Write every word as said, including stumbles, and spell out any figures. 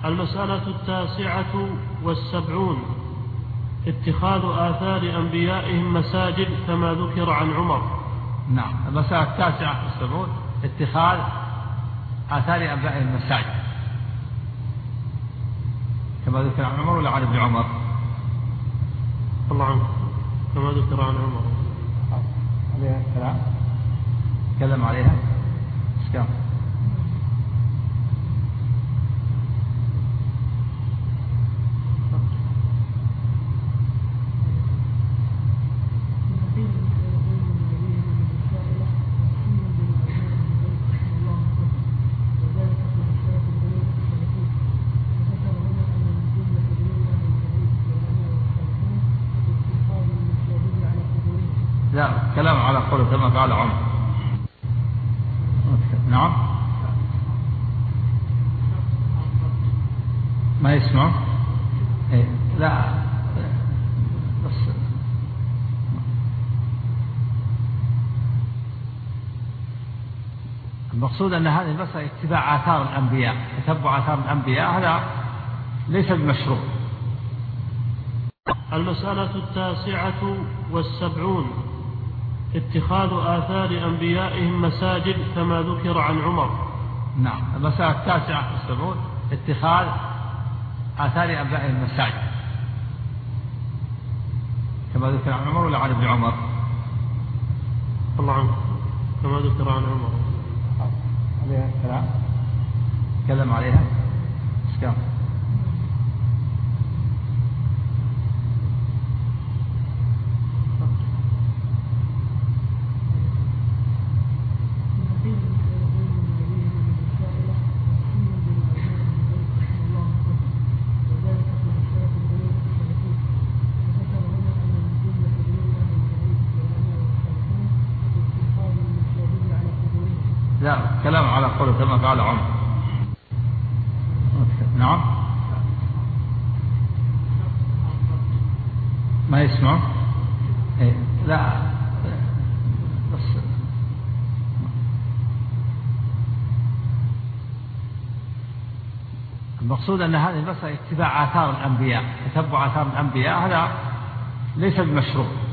المسألة التاسعة والسبعون: اتخاذ آثار أنبيائهم مساجد كما ذكر عن عمر. نعم. المسألة التاسعة والسبعون: اتخاذ آثار أنبيائهم مساجد كما ذكر عن عمر ولا عن ابن عمر؟ الله عنه كما ذكر عن عمر. عليها كلام تكلم عليها اسكام. لا، كلام على قوله كما قال عمر. نعم. ما يسمع. إيه. لا بس المقصود أن هذه المسألة اتباع آثار الأنبياء، تتبع آثار الأنبياء، هذا ليس بمشروع. المسألة التاسعة والسبعون: اتخاذ آثار أنبيائهم مساجد كما ذكر عن عمر. نعم. المسألة التاسعة والسبعون: اتخاذ آثار أنبيائهم مساجد كما ذكر عن عمر ولا عن ابن عمر؟ الله عنه كما ذكر عن عمر. عليها كلام تكلم عليها اسكام. لا، كلام على قوله كما قال عمر. نعم. ما يسمع. إيه. لا بس المقصود أن هذه المسألة اتباع آثار الأنبياء، تتبع آثار الأنبياء، هذا ليس بمشروع.